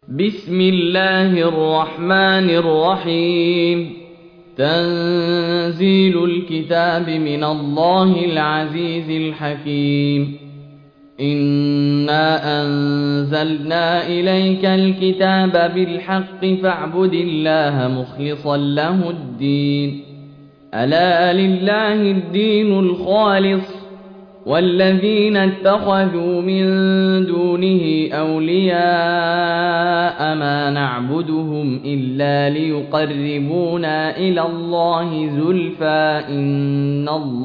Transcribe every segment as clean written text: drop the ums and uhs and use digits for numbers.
بسم الله الرحمن الرحيم. تنزيل الكتاب من الله العزيز الحكيم. إنا أنزلنا إليك الكتاب بالحق فاعبد الله مخلصا له الدين. ألا لله الدين الخالص، والذين اتخذوا من دونه أولياء ما نعبدهم إلا ليقربونا إلى الله زلفى إن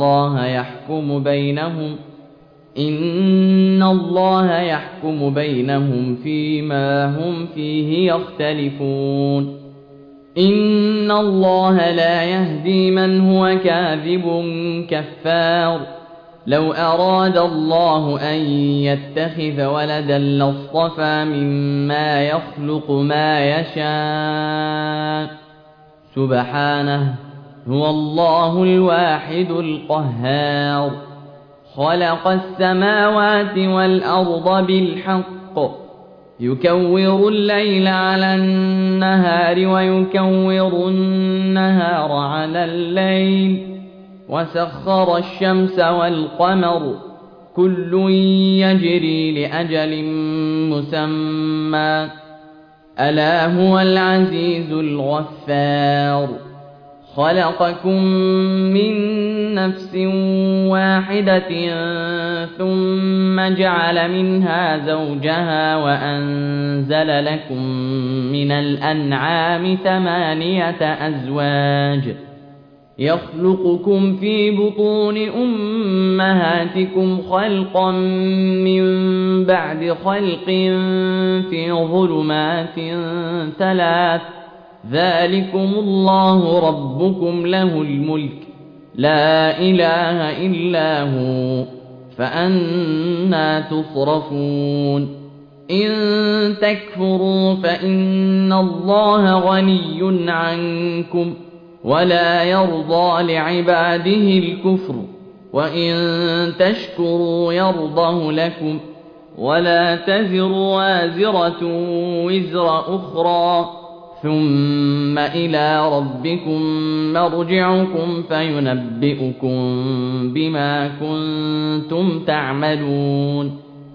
الله يحكم بينهم فيما هم فيه يختلفون. إن الله لا يهدي من هو كاذب كفار. لو أراد الله أن يتخذ ولدا لاصطفى مما يخلق ما يشاء سبحانه، هو الله الواحد القهار. خلق السماوات والأرض بالحق، يكور الليل على النهار ويكور النهار على الليل، وسخر الشمس والقمر كل يجري لأجل مسمى، ألا هو العزيز الغفار. خلقكم من نفس واحدة ثم جعل منها زوجها وأنزل لكم من الأنعام 8 أزواج، يخلقكم في بطون أمهاتكم خلقا من بعد خلق في ظلمات 3، ذلكم الله ربكم له الملك لا إله إلا هو، فأنى تصرفون. إن تكفروا فإن الله غني عنكم ولا يرضى لعباده الكفر، وإن تشكروا يرضه لكم، ولا تزر وازرة وزر أخرى، ثم إلى ربكم مرجعكم فينبئكم بما كنتم تعملون.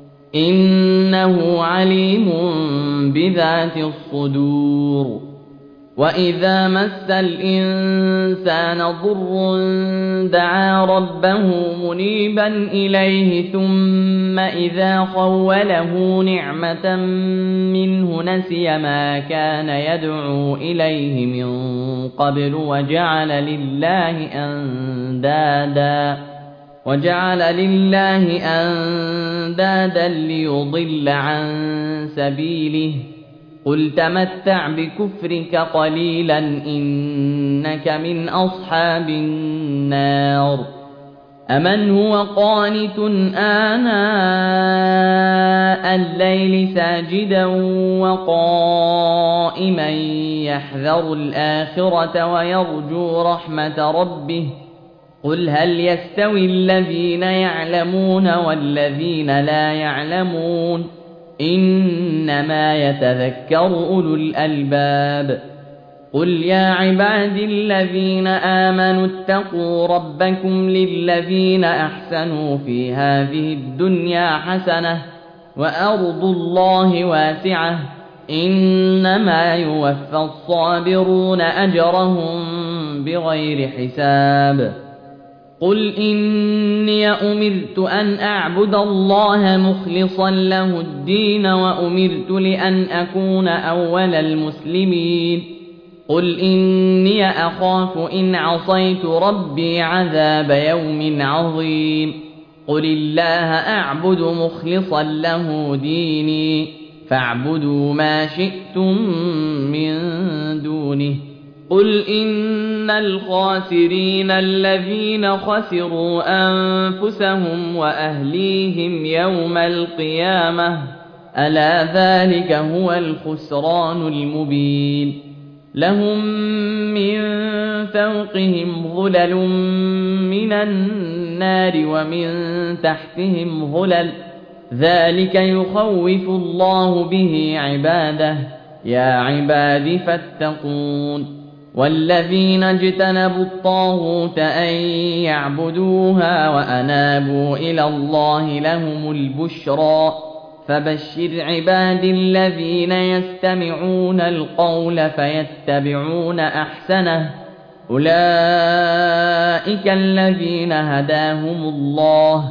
إنه عليم بذات الصدور. وإذا مس الإنسان ضر دعا ربه منيبا إليه، ثم إذا خوله نعمة منه نسي ما كان يدعو إليه من قبل وجعل لله أندادا ليضل عن سبيله. قل تمتع بكفرك قليلا إنك من أصحاب النار. أمن هو قانت آناء الليل ساجدا وقائما يحذر الآخرة ويرجو رحمة ربه؟ قل هل يستوي الذين يعلمون والذين لا يعلمون؟ إنما يتذكر أولو الألباب. قل يا عباد الذين آمنوا اتقوا ربكم للذين أحسنوا في هذه الدنيا حسنة وأرض الله واسعة، إنما يوفى الصابرون أجرهم بغير حساب. قل إني أمرت أن أعبد الله مخلصا له الدين وأمرت لأن أكون أول المسلمين. قل إني أخاف إن عصيت ربي عذاب يوم عظيم. قل الله أعبد مخلصا له ديني، فاعبدوا ما شئتم من دونه. قل إن الخاسرين الذين خسروا أنفسهم وأهليهم يوم القيامة، ألا ذلك هو الخسران المبين. لهم من فوقهم ظلل من النار ومن تحتهم ظلل، ذلك يخوف الله به عباده يا عباد فاتقون والذين اجتنبوا الطاغوت أن يعبدوها وأنابوا إلى الله لهم البشرى فبشر عباد الذين يستمعون القول فيتبعون أحسنه أولئك الذين هداهم الله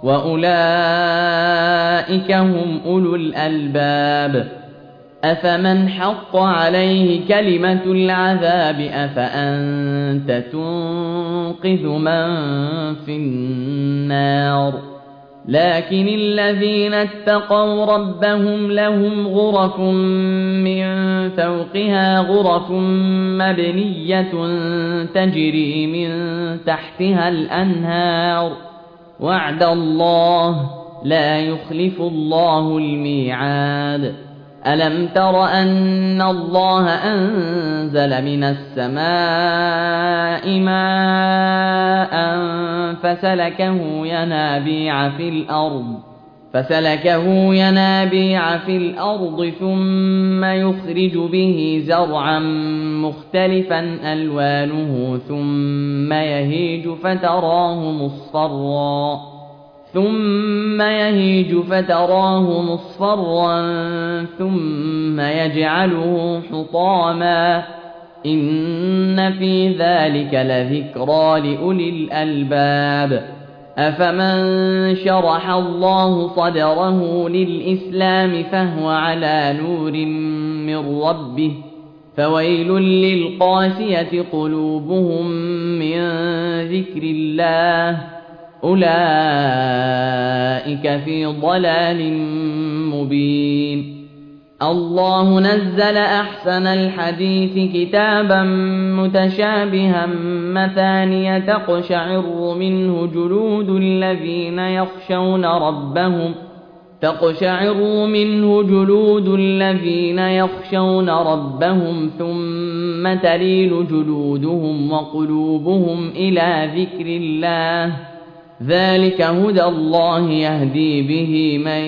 وأولئك هم أولو الألباب أفمن حق عليه كلمة العذاب أفأنت تنقذ من في النار لكن الذين اتقوا ربهم لهم غرف من فوقها غرف مبنية تجري من تحتها الأنهار وعد الله لا يخلف الله الميعاد ألم تر أن الله أنزل من السماء ماء فسلكه ينابيع في الأرض ثم يخرج به زرعا مختلفا ألوانه ثم يهيج فتراه مصفرا ثم يجعله حطاما إن في ذلك لذكرى لأولي الألباب أفمن شرح الله صدره للإسلام فهو على نور من ربه فويل للقاسية قلوبهم من ذكر الله أولئك في ضلال مبين الله نزل أحسن الحديث كتابا متشابها مثانية تقشعر منه جلود الذين يخشون ربهم ثم تلين جلودهم وقلوبهم إلى ذكر الله ذلك هدى الله يهدي به من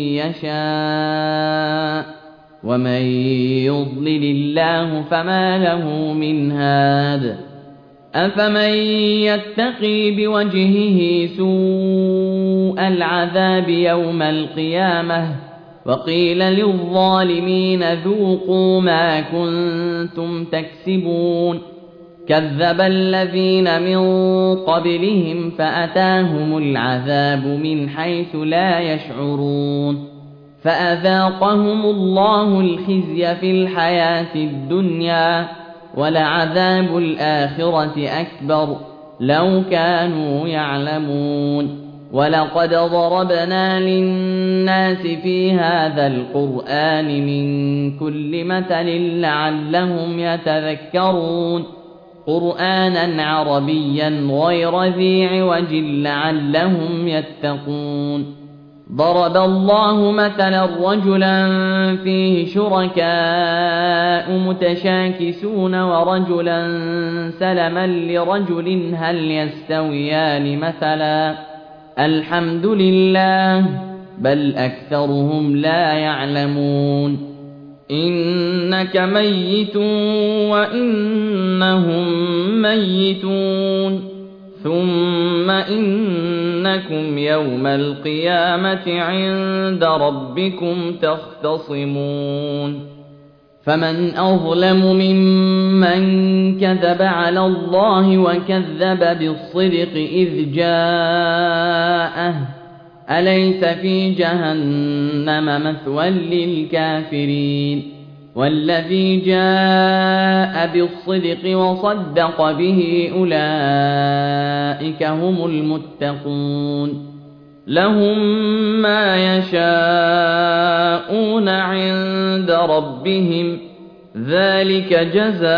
يشاء ومن يضلل الله فما له من هاد أفمن يتقي بوجهه سوء العذاب يوم القيامة وقيل للظالمين ذوقوا ما كنتم تكسبون كذب الذين من قبلهم فأتاهم العذاب من حيث لا يشعرون فأذاقهم الله الخزي في الحياة الدنيا ولعذاب الآخرة أكبر لو كانوا يعلمون ولقد ضربنا للناس في هذا القرآن من كل مثل لعلهم يتذكرون قرآنا عربيا غير ذي عوج لعلهم يتقون ضرب الله مثلا رجلا فيه شركاء متشاكسون ورجلا سلما لرجل هل يستويان مثلا الحمد لله بل أكثرهم لا يعلمون إنك ميت وإنهم ميتون ثم إنكم يوم القيامة عند ربكم تختصمون فمن أظلم ممن كذب على الله وكذب بالصدق إذ جاءه أليس في جهنم مثوى للكافرين والذي جاء بالصدق وصدق به أولئك هم المتقون لهم ما يشاءون عند ربهم ذلك جزاء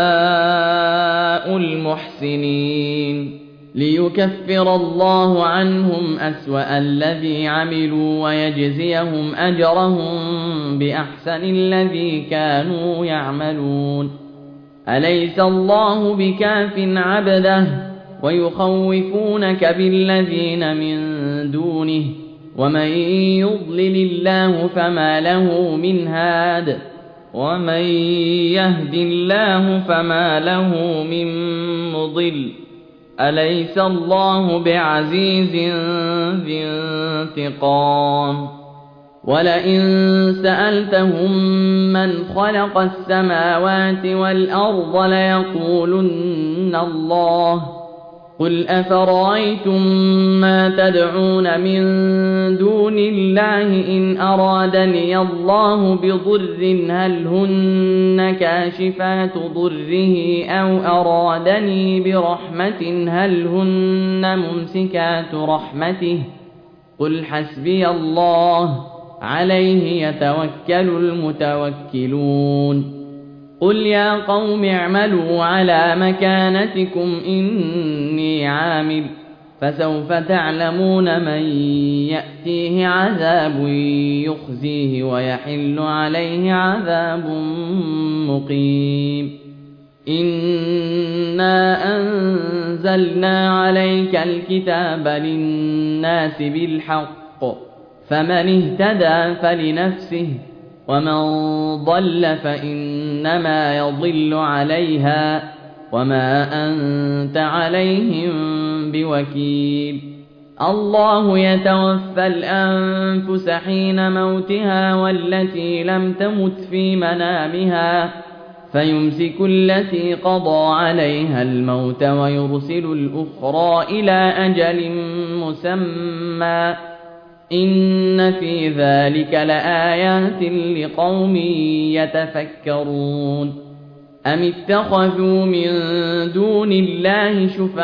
المحسنين ليكفر الله عنهم أسوأ الذي عملوا ويجزيهم أجرهم بأحسن الذي كانوا يعملون أليس الله بكاف عبده ويخوفونك بالذين من دونه ومن يضلل الله فما له من هاد ومن يهد الله فما له من مضل أليس الله بعزيز ذي انتقام ولئن سألتهم من خلق السماوات والأرض ليقولن الله قل أفرأيتم ما تدعون من دون الله إن أرادني الله بضر هل هن كاشفات ضره أو أرادني برحمة هل هن ممسكات رحمته قل حسبي الله عليه يتوكل المتوكلون قل يا قوم اعملوا على مكانتكم إني عامل فسوف تعلمون من يأتيه عذاب يخزيه ويحل عليه عذاب مقيم إنا أنزلنا عليك الكتاب للناس بالحق فمن اهتدى فلنفسه ومن ضل فإنما يضل عليها وما أنت عليهم بوكيل الله يتوفى الأنفس حين موتها والتي لم تمت في منامها فيمسك التي قضى عليها الموت ويرسل الأخرى إلى أجل مسمى إن في ذلك لآيات لقوم يتفكرون أم اتخذوا من دون الله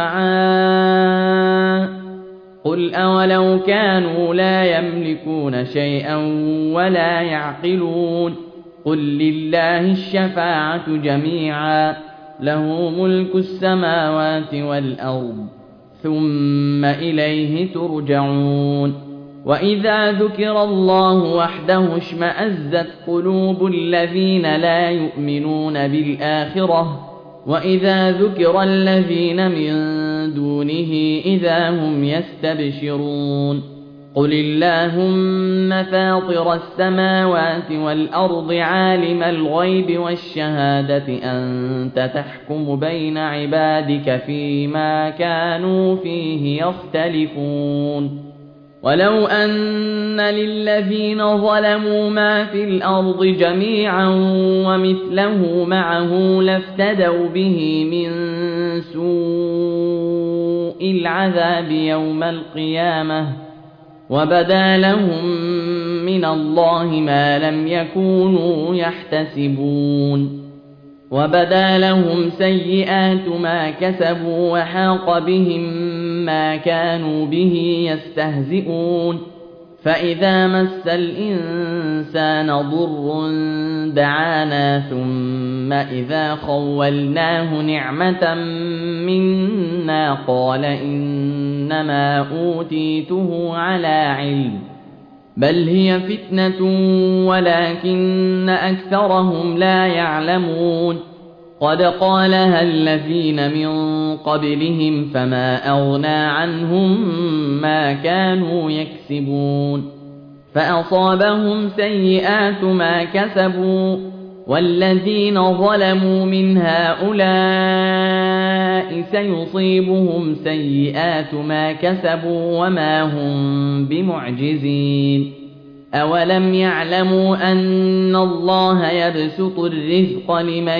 شفعاء قل أولو كانوا لا يملكون شيئا ولا يعقلون قل لله الشفاعة جميعا له ملك السماوات والأرض ثم إليه ترجعون وإذا ذكر الله وحده اشمأزت قلوب الذين لا يؤمنون بالآخرة وإذا ذكر الذين من دونه إذا هم يستبشرون قل اللهم فاطر السماوات والأرض عالم الغيب والشهادة أنت تحكم بين عبادك فيما كانوا فيه يختلفون ولو أن للذين ظلموا ما في الأرض جميعا ومثله معه لافتدوا به من سوء العذاب يوم القيامة وبدا لهم من الله ما لم يكونوا يحتسبون وبدا لهم سيئات ما كسبوا وحاق بهم ما كانوا به يستهزئون فإذا مس الإنسان ضر دعانا ثم إذا خولناه نعمة منا قال إنما أوتيته على علم بل هي فتنة ولكن أكثرهم لا يعلمون قد قالها الذين من قبلهم فما أغنى عنهم ما كانوا يكسبون فأصابهم سيئات ما كسبوا والذين ظلموا من هؤلاء سيصيبهم سيئات ما كسبوا وما هم بمعجزين أولم يعلموا أن الله يبسط الرزق لمن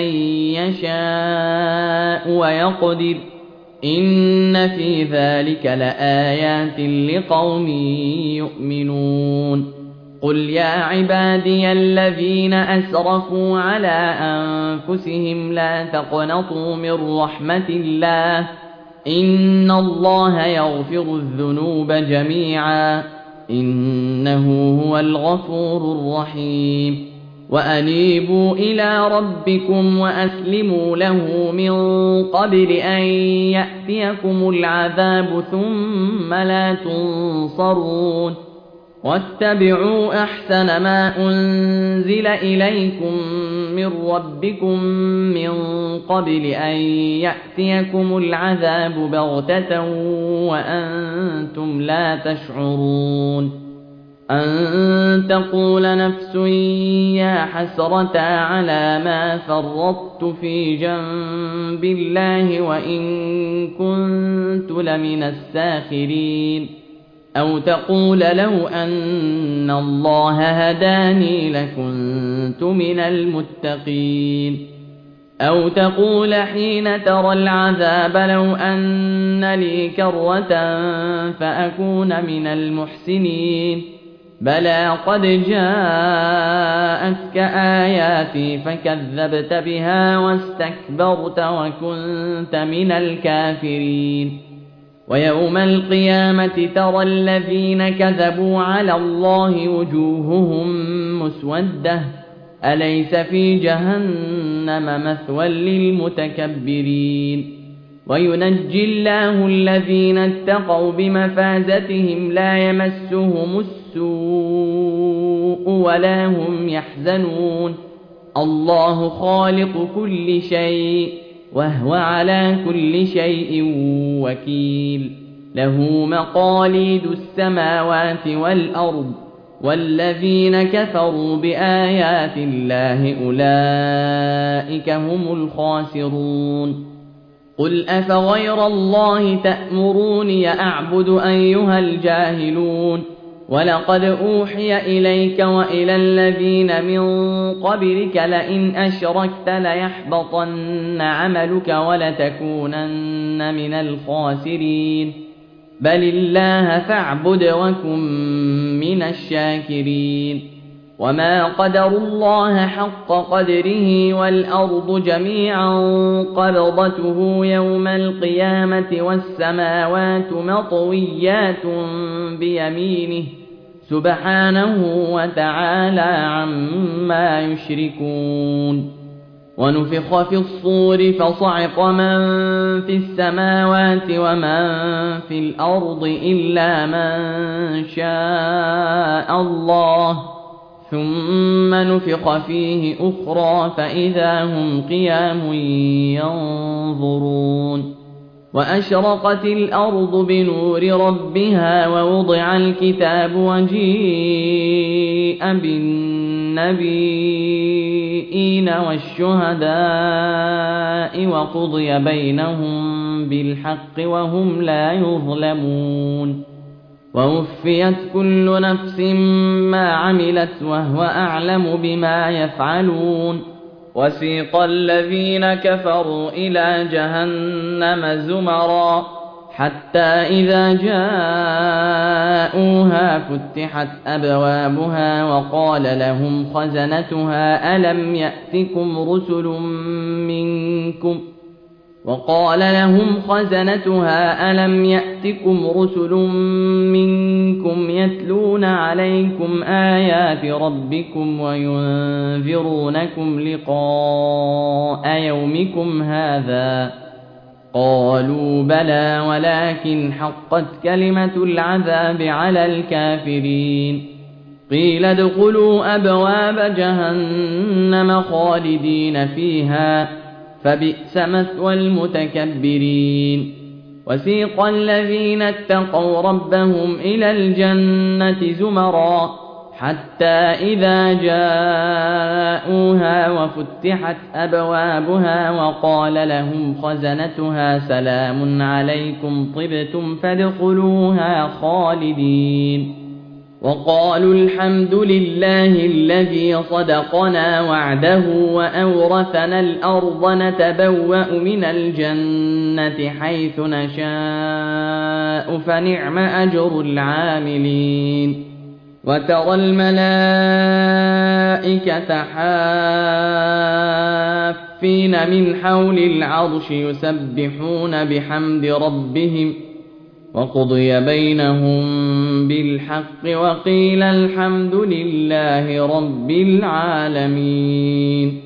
يشاء ويقدر إن في ذلك لآيات لقوم يؤمنون قل يا عبادي الذين أسرفوا على أنفسهم لا تقنطوا من رحمة الله إن الله يغفر الذنوب جميعا إنه هو الغفور الرحيم وأنيبوا إلى ربكم وأسلموا له من قبل أن يأتيكم العذاب ثم لا تنصرون واتبعوا أحسن ما أنزل إليكم من ربكم من قبل أن يأتيكم العذاب بغتة وأنتم لا تشعرون أن تقول نفس يا حسرة على ما فرطت في جنب الله وإن كنت لمن الساخرين أو تقول لو أن الله هداني لكنت من المتقين أو تقول حين ترى العذاب لو أن لي كرة فأكون من المحسنين بلى قد جاءتك آياتي فكذبت بها واستكبرت وكنت من الكافرين ويوم القيامة ترى الذين كذبوا على الله وجوههم مسودة أليس في جهنم مثوى للمتكبرين وينجي الله الذين اتقوا بمفازتهم لا يمسهم السوء ولا هم يحزنون الله خالق كل شيء وهو على كل شيء وكيل له مقاليد السماوات والأرض والذين كفروا بآيات الله أولئك هم الخاسرون قل أفغير الله تأمروني أعبد أيها الجاهلون ولقد أوحي إليك وإلى الذين من قبلك لئن أشركت ليحبطن عملك ولتكونن من الخاسرين بل الله فاعبد وكن من الشاكرين وما قدروا الله حق قدره والأرض جميعا قبضته يوم القيامة والسماوات مطويات بيمينه سبحانه وتعالى عما يشركون ونفخ في الصور فصعق من في السماوات ومن في الأرض إلا من شاء الله ثم نفخ فيه أخرى فإذا هم قيام ينظرون وأشرقت الأرض بنور ربها ووضع الكتاب وجيء بالنبيين والشهداء وقضي بينهم بالحق وهم لا يظلمون ووفيت كل نفس ما عملت وهو أعلم بما يفعلون وسيق الذين كفروا إلى جهنم زمرا حتى إذا جاءوها فتحت أبوابها وقال لهم خزنتها ألم يأتكم رسل منكم يتلون عليكم آيات ربكم وينذرونكم لقاء يومكم هذا قالوا بلى ولكن حقت كلمة العذاب على الكافرين قيل ادخلوا أبواب جهنم خالدين فيها فبئس مثوى المتكبرين وسيق الذين اتقوا ربهم إلى الجنة زمرا حتى إذا جاءوها وفتحت أبوابها وقال لهم خزنتها سلام عليكم طبتم فادخلوها خالدين وقالوا الحمد لله الذي صدقنا وعده وأورثنا الأرض نتبوأ من الجنة حيث نشاء فنعم أجر العاملين وترى الملائكة حافين من حول العرش يسبحون بحمد ربهم وقضي بينهم بالحق وقيل الحمد لله رب العالمين